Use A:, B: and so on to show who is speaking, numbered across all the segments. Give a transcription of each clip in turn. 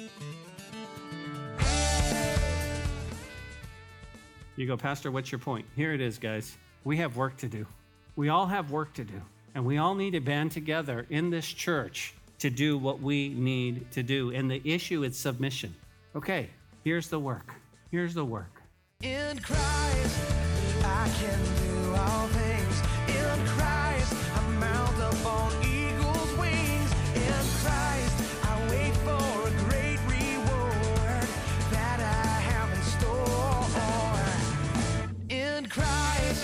A: You go, Pastor, what's your point? Here it is, guys. We have work to do. We all have work to do. And we all need to band together in this church to do what we need to do. And the issue is submission. Okay, here's the work. Here's the work.
B: In Christ, I can do all things. In Christ, I mount up on eagle's wings. In Christ, I wait for a great reward that I have in store. In Christ.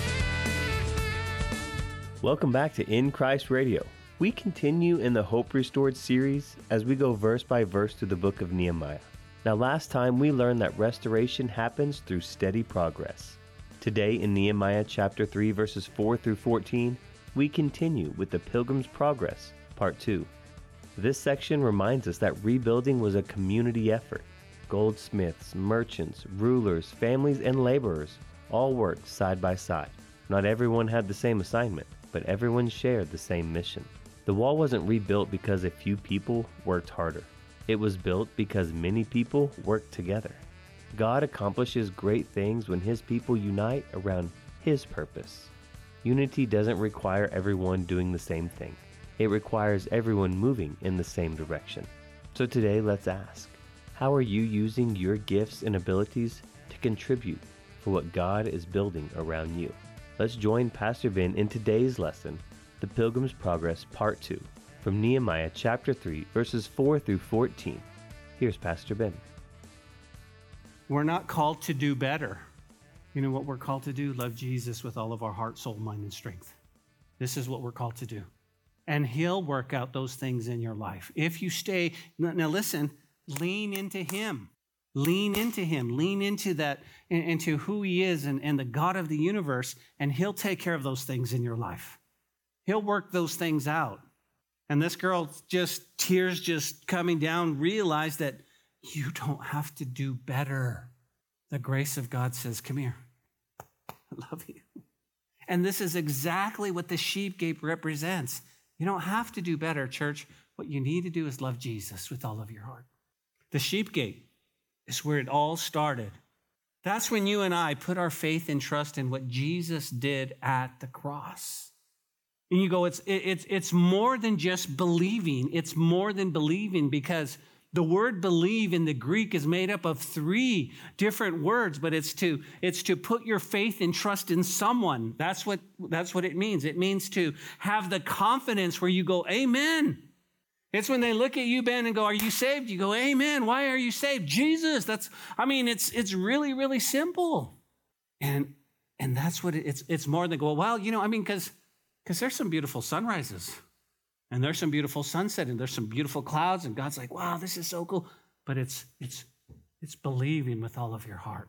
C: Welcome back to In Christ Radio. We continue in the Hope Restored series as we go verse by verse through the book of Nehemiah. Now, last time we learned that restoration happens through steady progress. Today in Nehemiah chapter 3, verses 4 through 14, we continue with the Pilgrim's Progress, part 2. This section reminds us that rebuilding was a community effort. Goldsmiths, merchants, rulers, families, and laborers all worked side by side. Not everyone had the same assignment, but everyone shared the same mission. The wall wasn't rebuilt because a few people worked harder. It was built because many people worked together. God accomplishes great things when His people unite around His purpose. Unity doesn't require everyone doing the same thing. It requires everyone moving in the same direction. So today, let's ask, how are you using your gifts and abilities to contribute for what God is building around you? Let's join Pastor Ben in today's lesson, The Pilgrim's Progress, Part 2. From Nehemiah chapter 3, verses 4 through 14. Here's Pastor Ben.
A: We're not called to do better. You know what we're called to do? Love Jesus with all of our heart, soul, mind, and strength. This is what we're called to do. And He'll work out those things in your life. If you stay, now listen, lean into Him. Lean into Him. Lean into that, into who He is and the God of the universe, and He'll take care of those things in your life. He'll work those things out. And this girl, just tears just coming down, realized that you don't have to do better. The grace of God says, come here. I love you. And this is exactly what the sheep gate represents. You don't have to do better, church. What you need to do is love Jesus with all of your heart. The sheep gate is where it all started. That's when you and I put our faith and trust in what Jesus did at the cross. And you go, it's more than just believing. It's more than believing because the word believe in the Greek is made up of 3 different words, but it's to put your faith and trust in someone. That's what it means. It means to have the confidence where you go, amen. It's when they look at you, Ben, and go, are you saved? You go, amen. Why are you saved? Jesus. It's really, really simple. And that's what it's more than go, well, because there's some beautiful sunrises and there's some beautiful sunset and there's some beautiful clouds and God's like, wow, this is so cool. But it's believing with all of your heart.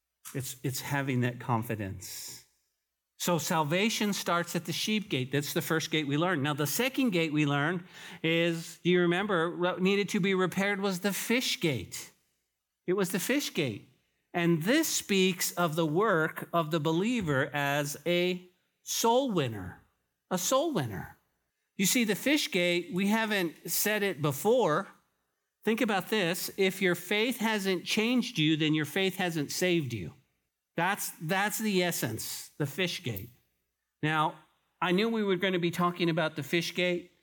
A: It's having that confidence. So salvation starts at the sheep gate. That's the first gate we learned. Now the second gate we learned is, do you remember, what needed to be repaired was the fish gate. It was the fish gate. And this speaks of the work of the believer as a soul winner. A soul winner. You see, the fish gate, we haven't said it before. Think about this. If your faith hasn't changed you, then your faith hasn't saved you. That's the essence, the fish gate. Now, I knew we were going to be talking about the fish gate,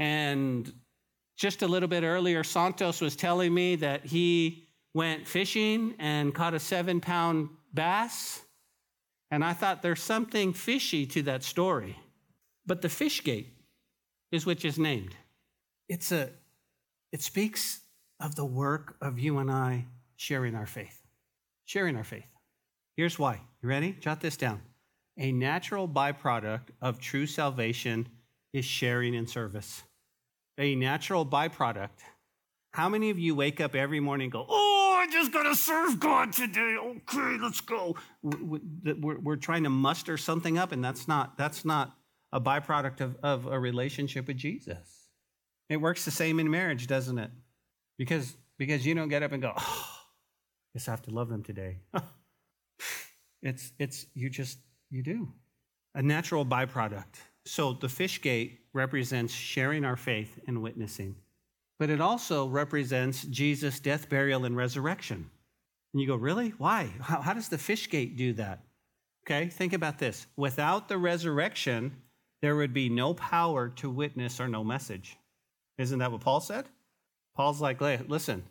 A: and just a little bit earlier, Santos was telling me that he went fishing and caught a 7-pound bass, and I thought there's something fishy to that story. But the fish gate is which is named. It speaks of the work of you and I sharing our faith. Sharing our faith. Here's why. You ready? Jot this down. A natural byproduct of true salvation is sharing in service. A natural byproduct. How many of you wake up every morning and go, oh, I just got to serve God today. Okay, let's go. We're trying to muster something up, and that's not a byproduct of a relationship with Jesus. It works the same in marriage, doesn't it? Because you don't get up and go, oh, I guess I have to love them today. You do. A natural byproduct. So the fish gate represents sharing our faith and witnessing. but it also represents Jesus' death, burial, and resurrection. And you go, really? Why? How does the fish gate do that? Okay, think about this. Without the resurrection, there would be no power to witness or no message. Isn't that what Paul said? Paul's like, listen,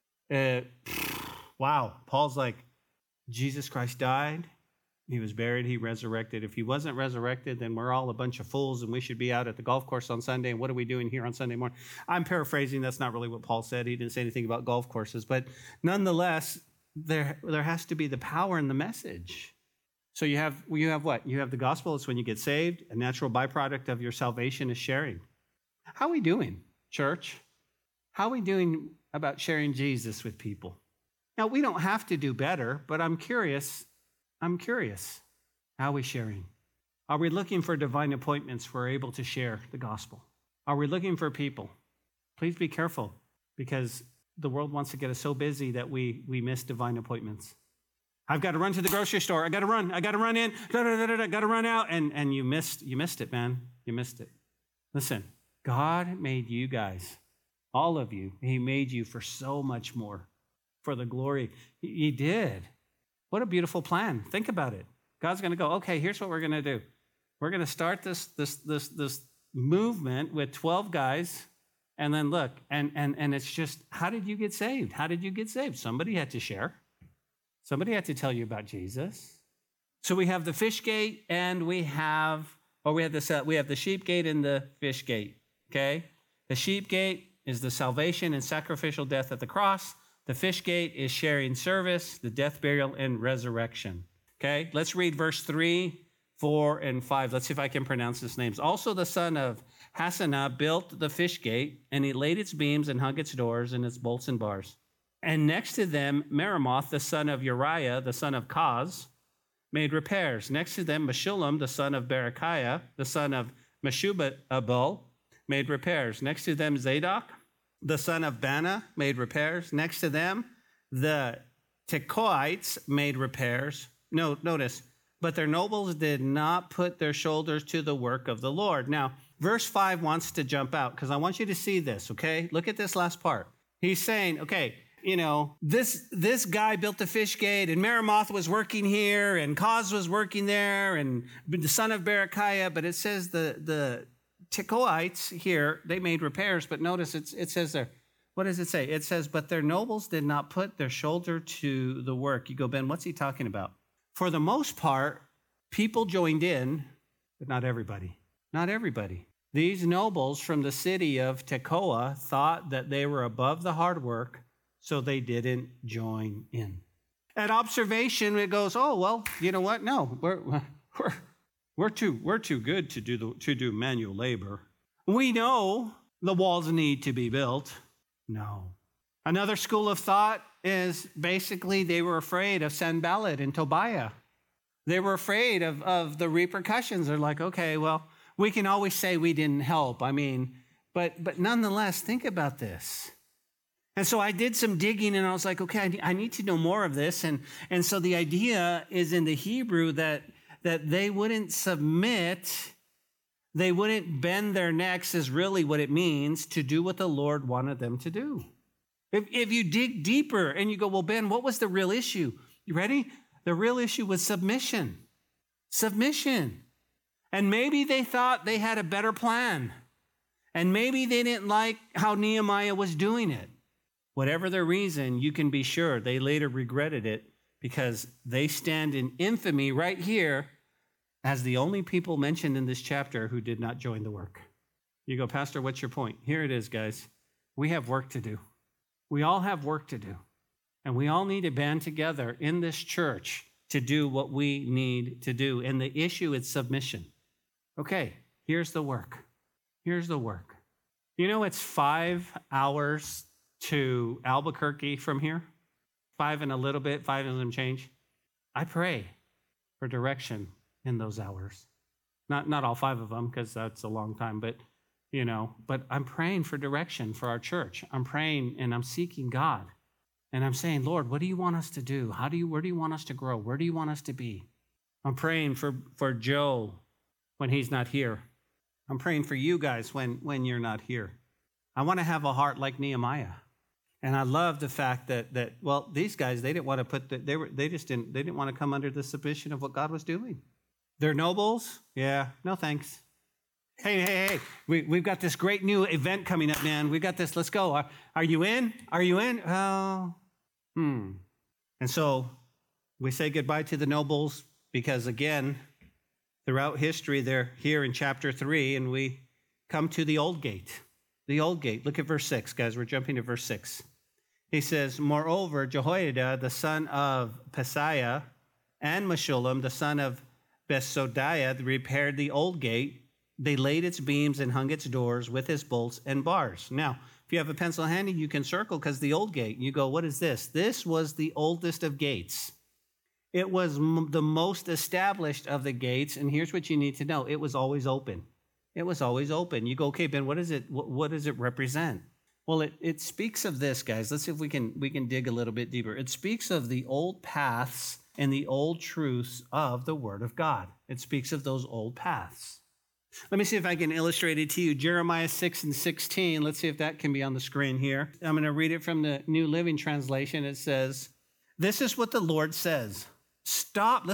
A: wow. Paul's like, Jesus Christ died. He was buried. He resurrected. If he wasn't resurrected, then we're all a bunch of fools and we should be out at the golf course on Sunday. And what are we doing here on Sunday morning? I'm paraphrasing. That's not really what Paul said. He didn't say anything about golf courses. But nonetheless, there has to be the power in the message. So you have what? You have the gospel. It's when you get saved. A natural byproduct of your salvation is sharing. How are we doing, church? How are we doing about sharing Jesus with people? Now, we don't have to do better, but I'm curious. How are we sharing? Are we looking for divine appointments where we're able to share the gospel? Are we looking for people? Please be careful, because the world wants to get us so busy that we miss divine appointments. I've got to run to the grocery store. I got to run in, got to run out. And you missed it, man. You missed it. Listen, God made you guys, all of you. He made you for so much more, for the glory. He did. What a beautiful plan. Think about it. God's going to go, okay, here's what we're going to do. We're going to start this movement with 12 guys. And then look, and it's just, how did you get saved? How did you get saved? Somebody had to share. Somebody had to tell you about Jesus. So we have the fish gate, and we have the sheep gate and the fish gate, okay? The sheep gate is the salvation and sacrificial death at the cross. The fish gate is sharing service, the death, burial, and resurrection, okay? Let's read verse 3, 4, and 5. Let's see if I can pronounce these names. Also the son of Hassenaah built the fish gate, and he laid its beams and hung its doors and its bolts and bars. And next to them, Meremoth, the son of Uriah, the son of Koz, made repairs. Next to them, Meshullam, the son of Berechiah, the son of Meshubabel, made repairs. Next to them, Zadok, the son of Bana, made repairs. Next to them, the Tekoites made repairs. Notice, but their nobles did not put their shoulders to the work of the Lord. Now, verse 5 wants to jump out because I want you to see this, okay? Look at this last part. He's saying, okay, this guy built the fish gate, and Meremoth was working here, and Koz was working there, and the son of Berechiah, but it says the Tekoites here, they made repairs, but notice it says there, what does it say? It says, but their nobles did not put their shoulder to the work. You go, Ben, what's he talking about? For the most part, people joined in, but not everybody. Not everybody. These nobles from the city of Tekoa thought that they were above the hard work, so they didn't join in. At observation, it goes, oh, well, you know what? No, we're too good to do manual labor. We know the walls need to be built. No. Another school of thought is basically they were afraid of Sanballat and Tobiah. They were afraid of the repercussions. They're like, okay, well, we can always say we didn't help. I mean, but nonetheless, think about this. And so I did some digging, and I was like, okay, I need to know more of this. And so the idea is in the Hebrew that they wouldn't submit, they wouldn't bend their necks is really what it means to do what the Lord wanted them to do. If you dig deeper and you go, well, Ben, what was the real issue? You ready? The real issue was submission. Submission. And maybe they thought they had a better plan. And maybe they didn't like how Nehemiah was doing it. Whatever their reason, you can be sure they later regretted it because they stand in infamy right here as the only people mentioned in this chapter who did not join the work. You go, Pastor, what's your point? Here it is, guys. We have work to do. We all have work to do. And we all need to band together in this church to do what we need to do. And the issue is submission. Okay, here's the work. Here's the work. You know, it's 5 hours to Albuquerque from here. 5 and a little bit, 5 and some change. I pray for direction in those hours. Not all 5 of them, because that's a long time, but I'm praying for direction for our church. I'm praying and I'm seeking God. And I'm saying, Lord, what do you want us to do? Where do you want us to grow? Where do you want us to be? I'm praying for Joe when he's not here. I'm praying for you guys when you're not here. I want to have a heart like Nehemiah. And I love the fact that these guys, they didn't want to they didn't want to come under the submission of what God was doing. They're nobles? Yeah, no thanks. Hey, we've got this great new event coming up, man. We got this, let's go. Are you in? Are you in? And so we say goodbye to the nobles because, again, throughout history, they're here in chapter 3, and we come to the old gate. The old gate. Look at verse 6, guys. We're jumping to verse 6. He says, moreover, Jehoiada, the son of Paseah, and Meshullam, the son of Besodiah, repaired the old gate. They laid its beams and hung its doors with its bolts and bars. Now, if you have a pencil handy, you can circle because the old gate. You go, what is this? This was the oldest of gates. It was the most established of the gates, and here's what you need to know. It was always open. It was always open. You go, okay, Ben, what is it? What does it represent? Well, it speaks of this, guys. Let's see if we can dig a little bit deeper. It speaks of the old paths and the old truths of the Word of God. It speaks of those old paths. Let me see if I can illustrate it to you. Jeremiah 6:16. Let's see if that can be on the screen here. I'm going to read it from the New Living Translation. It says, this is what the Lord says. Stop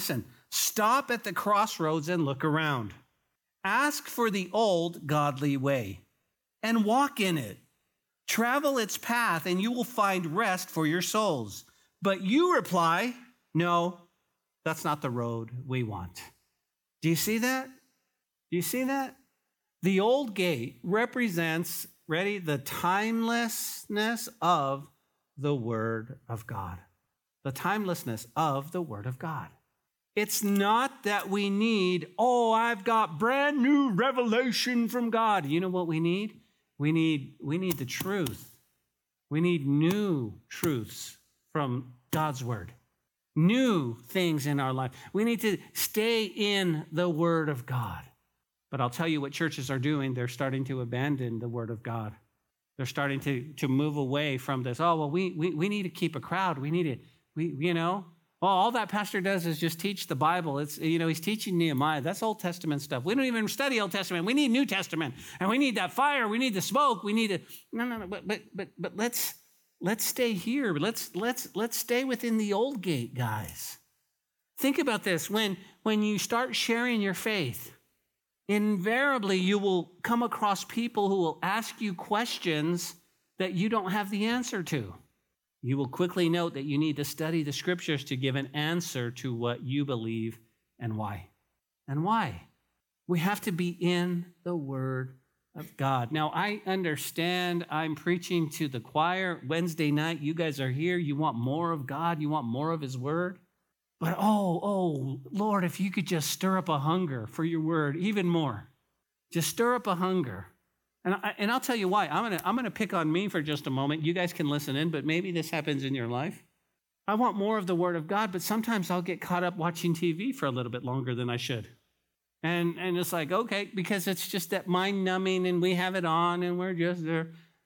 A: at the crossroads and look around. Ask for the old godly way and walk in it. Travel its path and you will find rest for your souls. But you reply, no, that's not the road we want. Do you see that? Do you see that? The old gate represents, the timelessness of the Word of God. The timelessness of the Word of God. It's not that we need, I've got brand new revelation from God. You know what we need? We need the truth. We need new truths from God's Word. New things in our life. We need to stay in the Word of God. But I'll tell you what churches are doing. They're starting to abandon the Word of God. They're starting to move away from this. We need to keep a crowd. We need it. All that pastor does is just teach the Bible. He's teaching Nehemiah. That's Old Testament stuff. We don't even study Old Testament. We need New Testament. And we need that fire. We need the smoke. We need it. No. But let's stay here. Let's stay within the old gate, guys. Think about this. When you start sharing your faith, invariably, you will come across people who will ask you questions that you don't have the answer to. You will quickly note that you need to study the scriptures to give an answer to what you believe and why. And why? We have to be in the Word of God. Now, I understand I'm preaching to the choir Wednesday night. You guys are here. You want more of God. You want more of His Word. But Lord, if you could just stir up a hunger for your Word even more. Just stir up a hunger. And I'll tell you why. I'm gonna pick on me for just a moment. You guys can listen in, but maybe this happens in your life. I want more of the Word of God, but sometimes I'll get caught up watching TV for a little bit longer than I should. And it's like, okay, because it's just that mind numbing and we have it on and we're just there.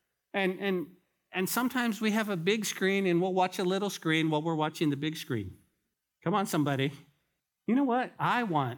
A: And sometimes we have a big screen and we'll watch a little screen while we're watching the big screen. Come on, somebody. You know what? I want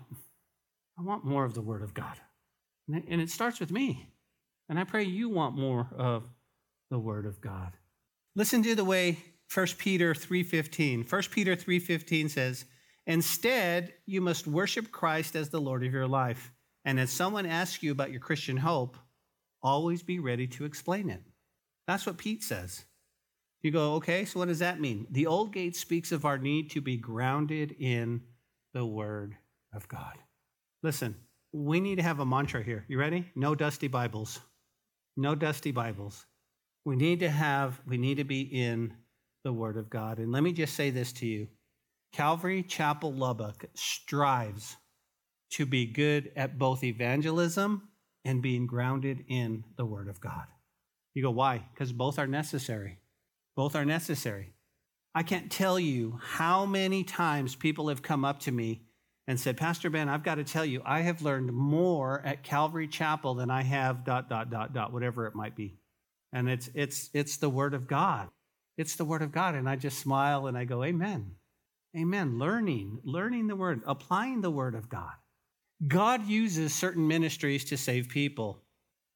A: more of the Word of God. And it starts with me. And I pray you want more of the Word of God. Listen to the way 1 Peter 3:15. 1 Peter 3:15 says, instead, you must worship Christ as the Lord of your life. And as someone asks you about your Christian hope, always be ready to explain it. That's what Pete says. You go, okay, so what does that mean? The old gate speaks of our need to be grounded in the Word of God. Listen, we need to have a mantra here. You ready? No dusty Bibles. No dusty Bibles. We need to be in the Word of God. And let me just say this to you. Calvary Chapel Lubbock strives to be good at both evangelism and being grounded in the Word of God. You go, why? Because both are necessary. Both are necessary. I can't tell you how many times people have come up to me and said, Pastor Ben, I've got to tell you, I have learned more at Calvary Chapel than I have ... whatever it might be. And it's the Word of God. It's the Word of God. And I just smile and I go, amen. Amen. Learning the Word, applying the Word of God. God uses certain ministries to save people.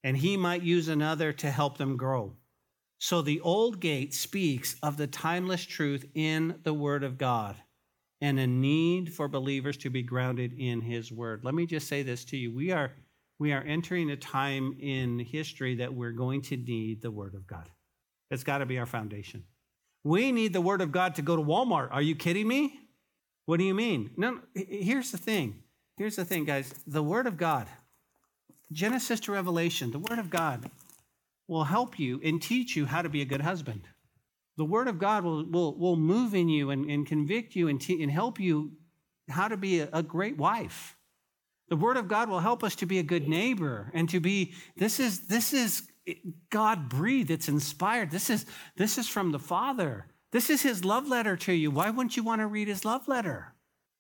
A: and he might use another to help them grow. So the old gate speaks of the timeless truth in the Word of God and a need for believers to be grounded in his Word. Let me just say this to you. We are entering a time in history that we're going to need the Word of God. It's got to be our foundation. We need the Word of God to go to Walmart. Are you kidding me? What do you mean? No, here's the thing. Here's the thing, guys. The Word of God, Genesis to Revelation, the Word of God will help you and teach you how to be a good husband. The Word of God will move in you and convict you and help you how to be a great wife. The Word of God will help us to be a good neighbor and to be, this is God-breathed, it's inspired. This is from the Father. This is his love letter to you. Why wouldn't you want to read his love letter?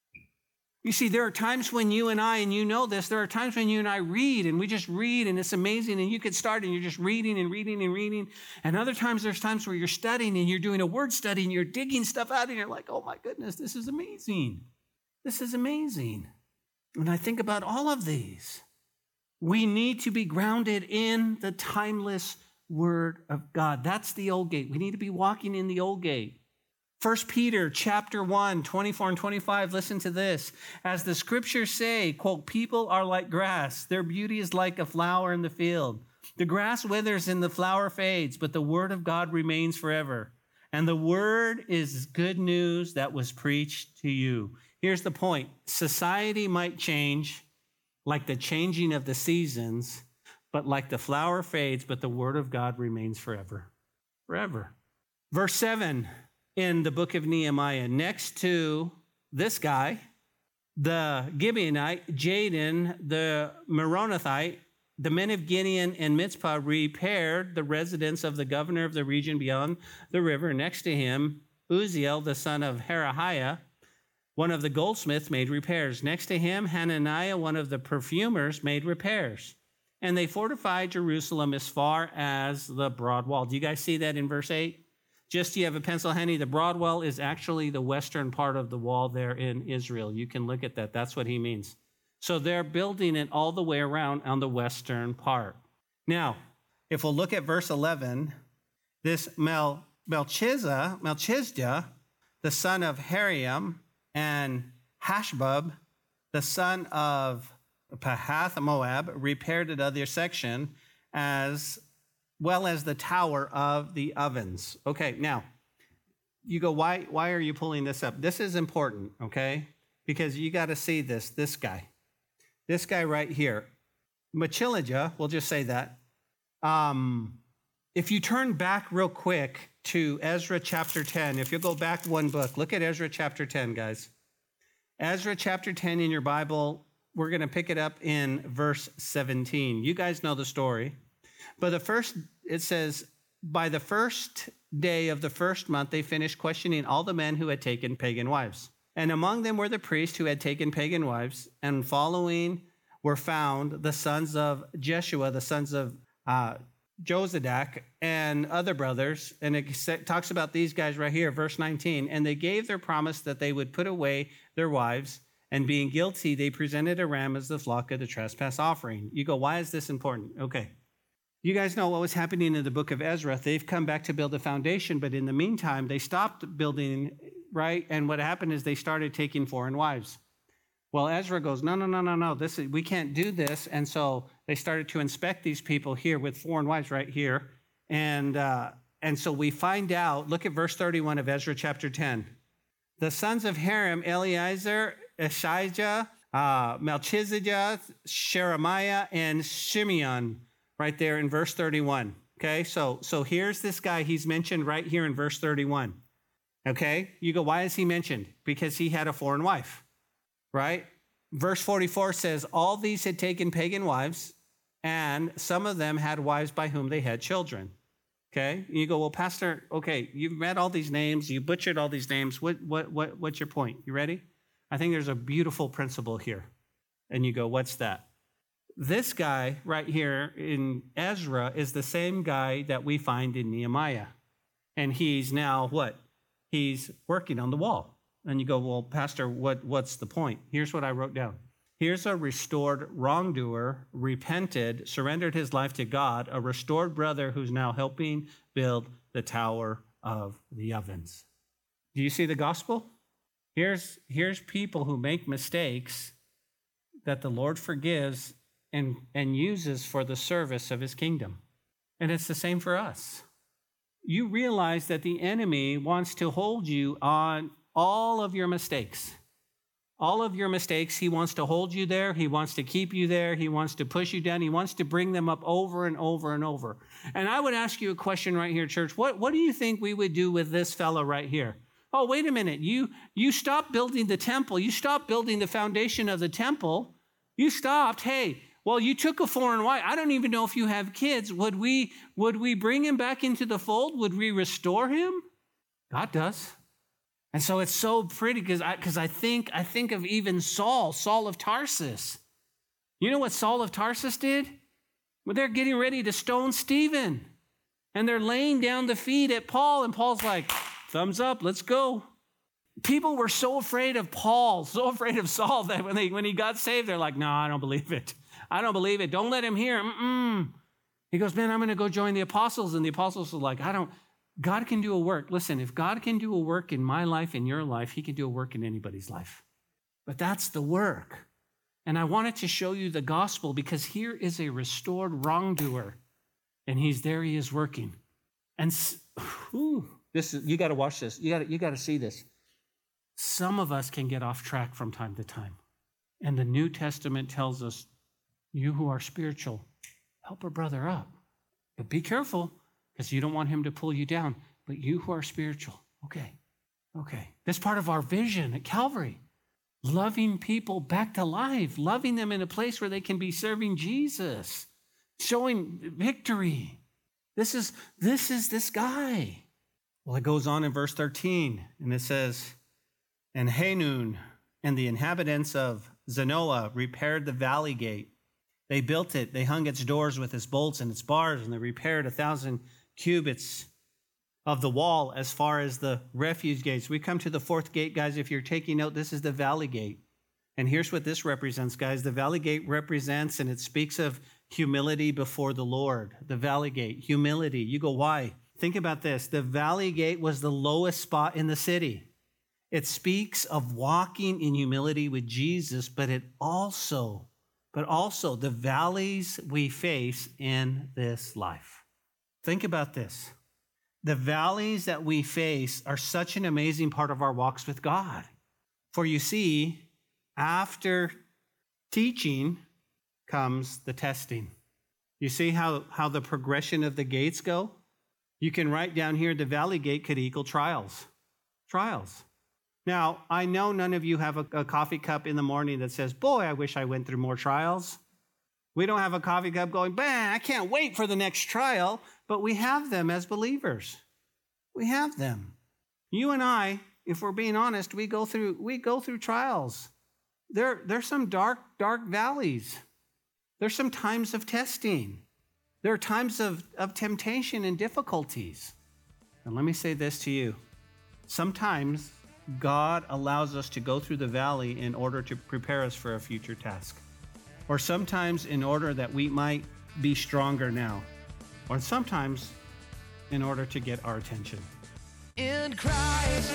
A: You see, there are times when you and I, and you know this, there are times when you and I read, and we just read, and it's amazing, and you could start, and you're just reading and reading and reading. And other times, there's times where you're studying, and you're doing a word study, and you're digging stuff out, and you're like, oh my goodness, this is amazing. This is amazing. When I think about all of these, we need to be grounded in the timeless Word of God. That's the old gate. We need to be walking in the old gate. 1 Peter chapter 1, 24 and 25, listen to this. As the scriptures say, quote, people are like grass. Their beauty is like a flower in the field. The grass withers and the flower fades, but the word of God remains forever. And the word is good news that was preached to you. Here's the point. Society might change like the changing of the seasons, but like the flower fades, but the word of God remains forever. Forever. Verse 7. In the book of Nehemiah, next to this guy, the Gibeonite, Jadon, the Meronothite, the men of Gideon and Mitzpah repaired the residence of the governor of the region beyond the river. Next to him, Uzziel, the son of Harahiah, one of the goldsmiths, made repairs. Next to him, Hananiah, one of the perfumers, made repairs. And they fortified Jerusalem as far as the broad wall. Do you guys see that in verse 8? Just you have a pencil handy. The broad wall is actually the western part of the wall there in Israel. You can look at that. That's what he means. So they're building it all the way around on the western part. Now, if we'll look at verse 11, this Melchizedek, the son of Hariam, and Hashbub, the son of Pahath Moab, repaired another section as well as the tower of the ovens. Okay, now, you go, why are you pulling this up? This is important, okay? Because you got to see this guy. This guy right here. Machilija, we'll just say that. If you turn back real quick to Ezra chapter 10, if you'll go back one book, look at Ezra chapter 10, guys. Ezra chapter 10 in your Bible, we're going to pick it up in verse 17. You guys know the story. But it says, by the first day of the first month, they finished questioning all the men who had taken pagan wives. And among them were the priests who had taken pagan wives, and following were found the sons of Jeshua, the sons of Jozadak, and other brothers. And it talks about these guys right here, verse 19. And they gave their promise that they would put away their wives, and being guilty, they presented a ram as the flock of the trespass offering. You go, why is this important? Okay. You guys know what was happening in the book of Ezra. They've come back to build a foundation, but in the meantime, they stopped building, right? And what happened is they started taking foreign wives. Well, Ezra goes, no. We can't do this. And so they started to inspect these people here with foreign wives right here. And so we find out, look at verse 31 of Ezra chapter 10. The sons of Haram, Eleazar, Ishijah, Melchizedek, Sheremiah, and Shimeon, right there in verse 31. Okay, so here's this guy. He's mentioned right here in verse 31. Okay, you go, why is he mentioned? Because he had a foreign wife, right? Verse 44 says, all these had taken pagan wives, and some of them had wives by whom they had children. Okay, and you go, well, Pastor, okay, you've read all these names, you butchered all these names. What's your point? You ready? I think there's a beautiful principle here. And you go, what's that? This guy right here in Ezra is the same guy that we find in Nehemiah. And he's now what? He's working on the wall. And you go, well, Pastor, what's the point? Here's what I wrote down. Here's a restored wrongdoer, repented, surrendered his life to God, a restored brother who's now helping build the Tower of the Ovens. Do you see the gospel? Here's people who make mistakes that the Lord forgives and uses for the service of his kingdom. And it's the same for us. You realize that the enemy wants to hold you on all of your mistakes. All of your mistakes, he wants to hold you there. He wants to keep you there. He wants to push you down. He wants to bring them up over and over and over. And I would ask you a question right here, church. What do you think we would do with this fellow right here? Oh, wait a minute. You stopped building the temple. You stopped building the foundation of the temple. You stopped. Hey, well, you took a foreign wife. I don't even know if you have kids. Would we bring him back into the fold? Would we restore him? God does. And so it's so pretty because I think of even Saul of Tarsus. You know what Saul of Tarsus did? Well, they're getting ready to stone Stephen. And they're laying down the feet at Paul. And Paul's like, thumbs up, let's go. People were so afraid of Paul, so afraid of Saul that when he got saved, they're like, no, I don't believe it. I don't believe it. Don't let him hear. He goes, man, I'm going to go join the apostles. And the apostles are like, God can do a work. Listen, if God can do a work in my life, in your life, he can do a work in anybody's life. But that's the work. And I wanted to show you the gospel because here is a restored wrongdoer. And he's there, he is working. And you got to watch this. You got to see this. Some of us can get off track from time to time. And the New Testament tells us, you who are spiritual, help a brother up. But be careful, because you don't want him to pull you down. But you who are spiritual, okay. That's part of our vision at Calvary. Loving people back to life, loving them in a place where they can be serving Jesus, showing victory. This is this guy. Well, it goes on in verse 13, and it says, and Hanun and the inhabitants of Zanoah repaired the valley gate. They built it. They hung its doors with its bolts and its bars, and they repaired 1,000 cubits of the wall as far as the refuge gates. We come to the fourth gate, guys. If you're taking note, this is the valley gate. And here's what this represents, guys. The valley gate represents, and it speaks of humility before the Lord. The valley gate, humility. You go, why? Think about this. The valley gate was the lowest spot in the city. It speaks of walking in humility with Jesus, but also the valleys we face in this life. Think about this. The valleys that we face are such an amazing part of our walks with God. For you see, after teaching comes the testing. You see how the progression of the gates go? You can write down here the valley gate could equal trials. Trials. Now, I know none of you have a coffee cup in the morning that says, boy, I wish I went through more trials. We don't have a coffee cup going, man, I can't wait for the next trial, but we have them as believers. We have them. You and I, if we're being honest, we go through trials. There's some dark valleys. There's some times of testing. There are times of temptation and difficulties. And let me say this to you. Sometimes God allows us to go through the valley in order to prepare us for a future task. Or sometimes in order that we might be stronger now. Or sometimes in order to get our attention.
B: In Christ.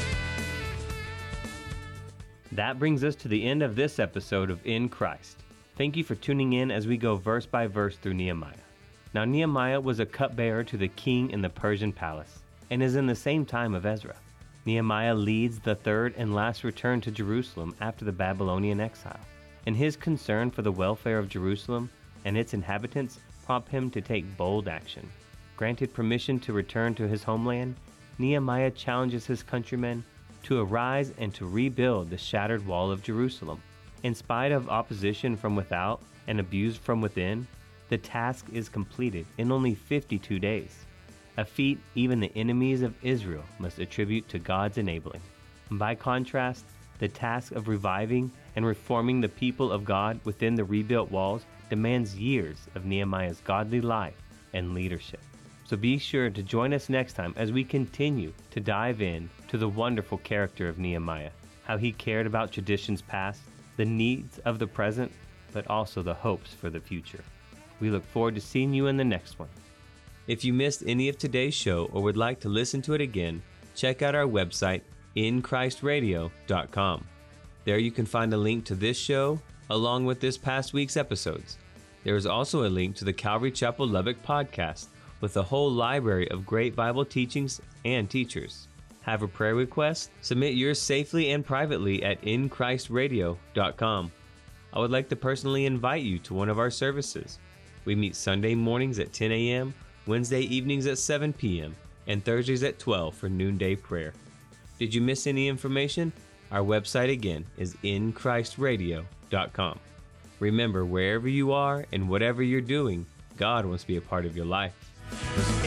C: That brings us to the end of this episode of In Christ. Thank you for tuning in as we go verse by verse through Nehemiah. Now, Nehemiah was a cupbearer to the king in the Persian palace and is in the same time of Ezra. Nehemiah leads the third and last return to Jerusalem after the Babylonian exile, and his concern for the welfare of Jerusalem and its inhabitants prompt him to take bold action. Granted permission to return to his homeland, Nehemiah challenges his countrymen to arise and to rebuild the shattered wall of Jerusalem. In spite of opposition from without and abuse from within, the task is completed in only 52 days. A feat even the enemies of Israel must attribute to God's enabling. By contrast, the task of reviving and reforming the people of God within the rebuilt walls demands years of Nehemiah's godly life and leadership. So be sure to join us next time as we continue to dive in to the wonderful character of Nehemiah, how he cared about traditions past, the needs of the present, but also the hopes for the future. We look forward to seeing you in the next one. If you missed any of today's show or would like to listen to it again, check out our website, inchristradio.com. There you can find a link to this show, along with this past week's episodes. There is also a link to the Calvary Chapel Lubbock podcast, with a whole library of great Bible teachings and teachers. Have a prayer request? Submit yours safely and privately at inchristradio.com. I would like to personally invite you to one of our services. We meet Sunday mornings at 10 a.m., Wednesday evenings at 7 p.m., and Thursdays at 12 for noonday prayer. Did you miss any information? Our website again is inchristradio.com. Remember, wherever you are and whatever you're doing, God wants to be a part of your life.